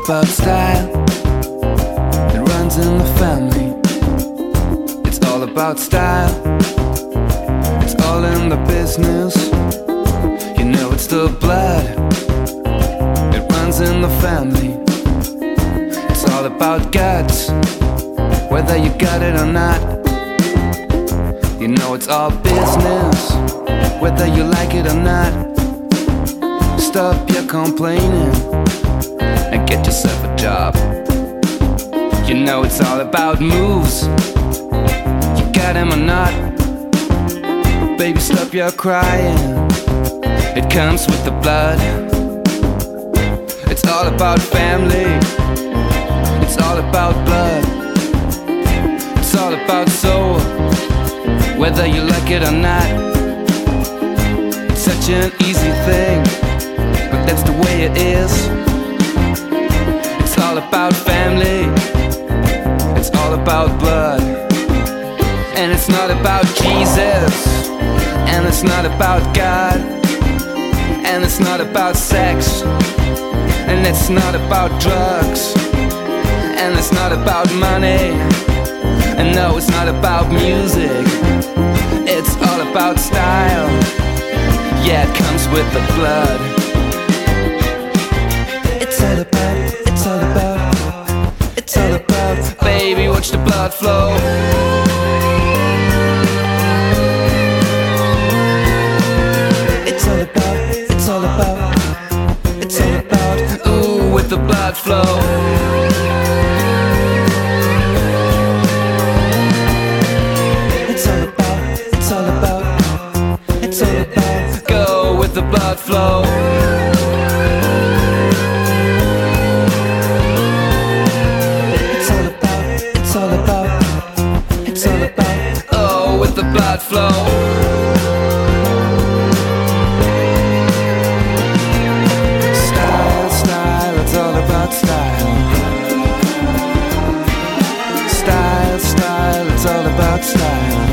about style. It runs in the family. It's all about style. It's all in the business. You know it's the blood. It runs in the family. It's all about guts, whether you got it or not. You know it's all business, whether you like it or not. Stop your complaining and get yourself a job. You know it's all about moves, you got him or not. Baby, stop your crying, it comes with the blood. It's all about family, it's all about blood. It's all about soul, whether you like it or not. It's such an easy thing, but that's the way it is. It's all about family, it's all about blood. And it's not about Jesus, and it's not about God, and it's not about sex, and it's not about drugs, and it's not about money, and no, it's not about music. It's all about style. Yeah, it comes with the blood. It's all about, it's all about, it's all about. Baby, watch the blood flow. It's all about, it's all about, it's all about. Ooh, with the blood flow. The blood flow. It's all about, it's all about, it's all about. Oh, with the blood flow. Style, style, it's all about style. Style, style, it's all about style.